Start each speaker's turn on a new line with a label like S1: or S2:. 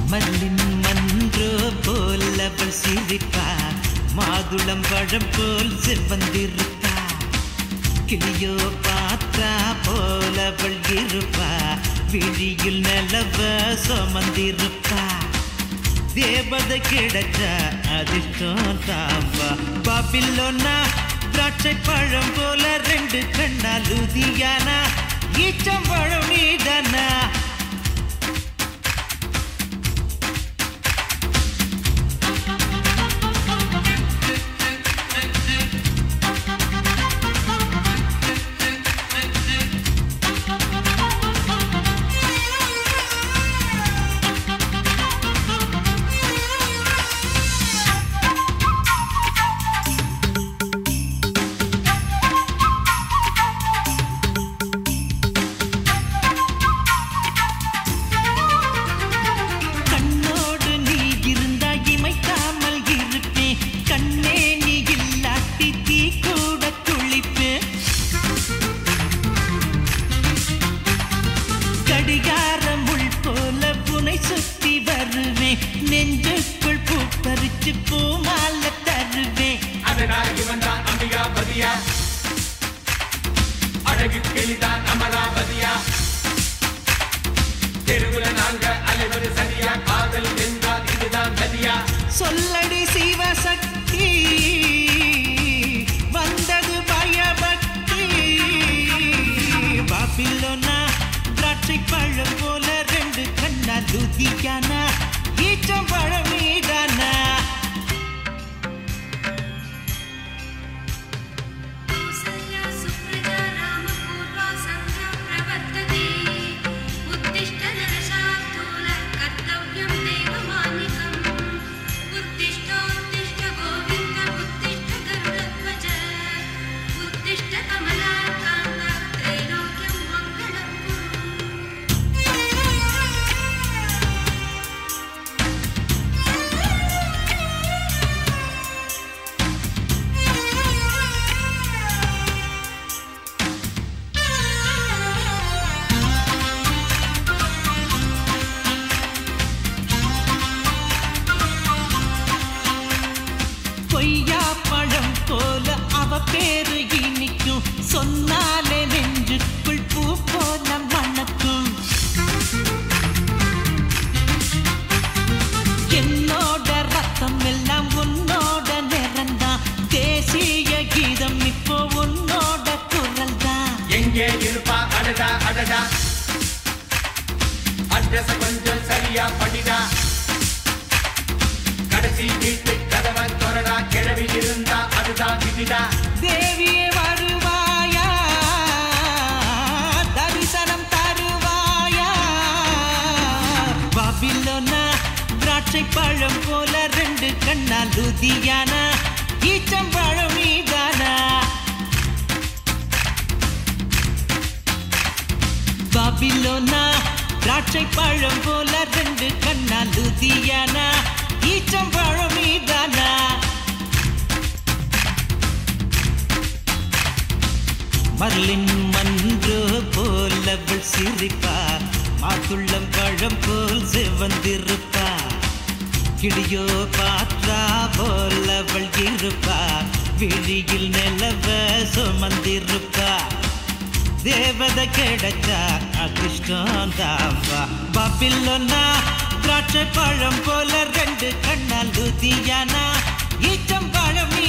S1: மல்லின் Munro போல் அவள் சிரிப்பா, மாதுளம் பழம் போல் செவ்வந்திருப்பா. கிளியோ பாத்தா போல் அவள் இருப்பா, விழியில் நிலவ சுமந்திருப்பா. தேவதை கிடைச்சா அதிர்ஷ்டம் தாம்பா. பாபிலோனா திராட்சை பழம் போல ரெண்டு கண்ணா, லுதியானா ஈச்சம் பழம் நீதானா. சுத்தி வருவேன், நெஞ்சுக்குள் பூ பறிச்சு பூமால தருவேன்.
S2: அதனால் இவன் தான் அம்பிகாபதியா, அழகு கிளிதான் அமராவதியா. தெருவுல நாங்க அலைவது சரியா, காதல் என்றால் இதுதான் கதியா.
S1: சொல்லடி சிவசக்தி, வந்தது பயபக்தி. பாபிலோனா திராட்சை பழம் போல ரெண்டு கண்ணா, லுதியானா ஈச்சம் பழம் நீதானா. பொய்யா பழம் போல அவ பேரு இனிக்கும், சொன்னாலே நெஞ்சுக்குள் பூ போல மணக்கும். என்னோட ரத்தம் எல்லாம் உன்னோட நிறந்தான், தேசிய கீதம் இப்போ உன்னோட குரல் தான்.
S2: எங்கே இருப்பா அடடா அடடா, அட்ரஸ் கொஞ்சம் சரியா படிடா. கடைசி வீட்டு கதவை தொடரா, கிழவி இருந்தா அதுதான் விதிடா.
S1: தேவியே வருவாயா, தரிசனம் தருவாயா. பாபிலோனா திராட்சை பழம் போல ரெண்டு கண்ணா, லுதியானா ஈச்சம் பழம் நீதானா. பாபிலோனா திராட்சை பழம் போல ரெண்டு கண்ணா, லுதியானா ஈச்சம் பழம் நீதானா. மர்லின் மன்றோ போல் அவள் சிரிப்பா, மாதுளம் பழம் போல் செவந்திருப்பா. கிளியோ பாற்றா போல் அவள் இருப்பா, விழியில் நிலவ சுமந்திருப்பா. தேவதை கிடைச்சா அதிர்ஷ்டம் தாம்பா. பாபிலோனா திராட்சை பழம் போல ரெண்டு கண்ணா, லுதியானா ஈச்சம் பழம்.